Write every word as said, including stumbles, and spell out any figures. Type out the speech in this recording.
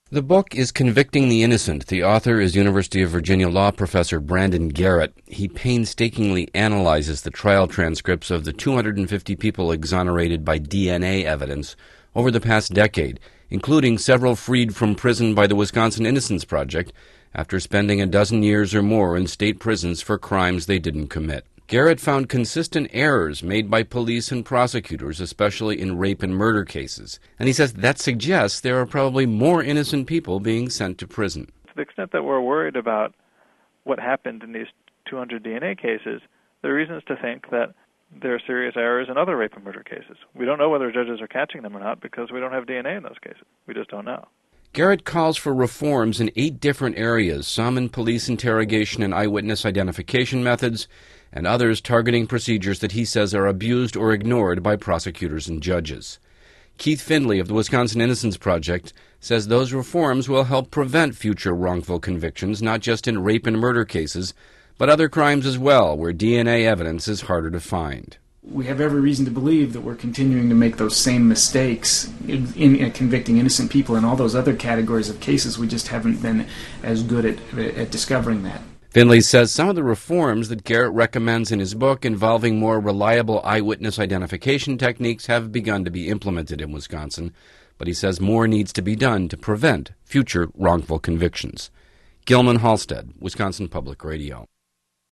The book is Convicting the Innocent. The author is University of Virginia law professor Brandon Garrett. He painstakingly analyzes the trial transcripts of the two hundred fifty people exonerated by D N A evidence over the past decade, including several freed from prison by the Wisconsin Innocence Project after spending a dozen years or more in state prisons for crimes they didn't commit. Garrett found consistent errors made by police and prosecutors, especially in rape and murder cases. And he says that suggests there are probably more innocent people being sent to prison. To the extent that we're worried about what happened in these two hundred D N A cases, there are reasons to think that there are serious errors in other rape and murder cases. We don't know whether judges are catching them or not because we don't have D N A in those cases. We just don't know. Garrett calls for reforms in eight different areas, some in police interrogation and eyewitness identification methods, and others targeting procedures that he says are abused or ignored by prosecutors and judges. Keith Findley of the Wisconsin Innocence Project says those reforms will help prevent future wrongful convictions, not just in rape and murder cases, but other crimes as well, where D N A evidence is harder to find. We have every reason to believe that we're continuing to make those same mistakes in, in, in convicting innocent people in all those other categories of cases. We just haven't been as good at, at discovering that. Findley says some of the reforms that Garrett recommends in his book involving more reliable eyewitness identification techniques have begun to be implemented in Wisconsin, but he says more needs to be done to prevent future wrongful convictions. Gilman Halstead, Wisconsin Public Radio.